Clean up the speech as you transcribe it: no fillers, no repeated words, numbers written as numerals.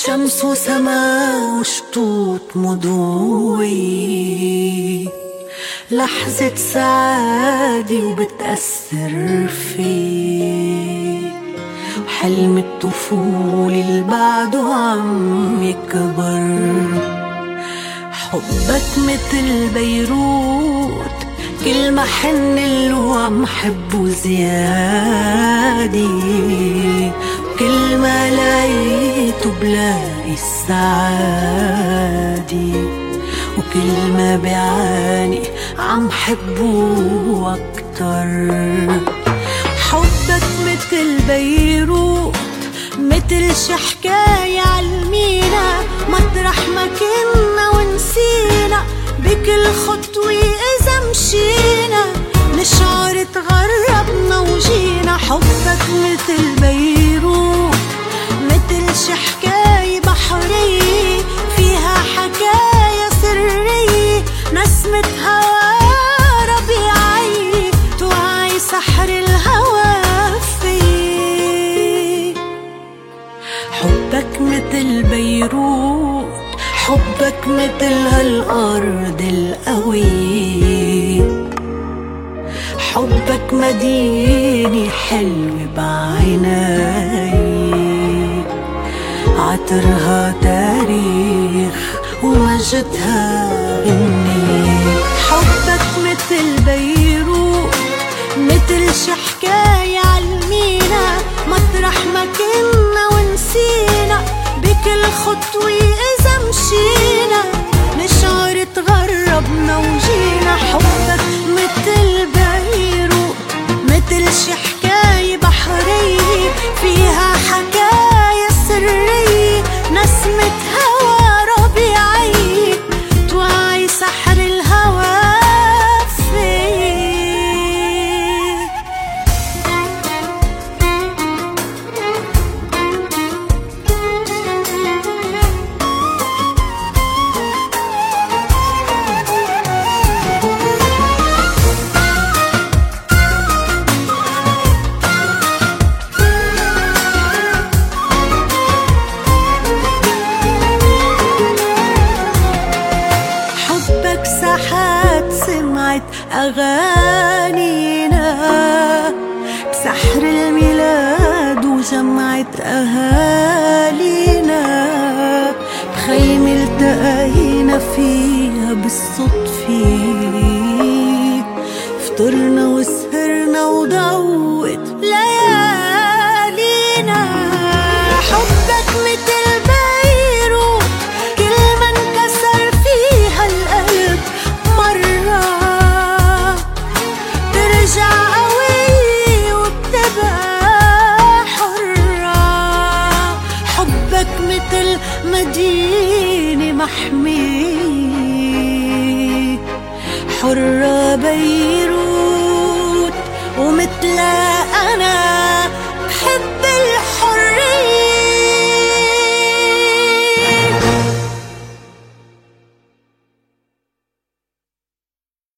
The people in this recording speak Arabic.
شمس وسما وشطوط مضوي، لحظة سعادة وبتأثر في وحلم الطفولة اللي بعده عم يكبر. حبك متل بيروت، كل ما حن له عم حبه زيادة، كل ما لقيته بلاقي السعادة، وكل ما بعاني عم حبه أكتر. حبك متل بيروت، متل شي حكاية عالمينا، مطرح ما كنا ونسينا، بكل خطوة إذا مشينا نشعر تغربنا وجينا. حبك متل بيروت، متل شي حكاية بحرية، فيها حكاية سرية، نسمة هوا ربيعية توعي سحر الهوى فيه. حبك متل بيروت، حبك متل هالأرض القوية، حبك مدينة حلوة بعيني، عطرها تاريخ ومجدها غني. حبك متل بيروت، متل شي حكاية عالمينا، مطرح ما كنا ونسينا، بكل خطوة إذا مشينا نشعر تغربنا وجينا. حبك متل بيروت، متل شي حكاية بحرية، فيها حكاية سرية، نسمة هوا ربيعية توعي سحر الهوى فيه. حبك ساحات سمعت أغانينا، بسحر الميلاد وجمعت أهالينا، بخيمة التقينا فيها بالصدفة، فطرنا وسهرنا وضوت ليالينا. حبك متل بيروت، كل ما انكسر فيها القلب مرة ترجع قوية وبتبقى حرة. حبك متل مدينة محمية، حرة بيروت ومتلا أنا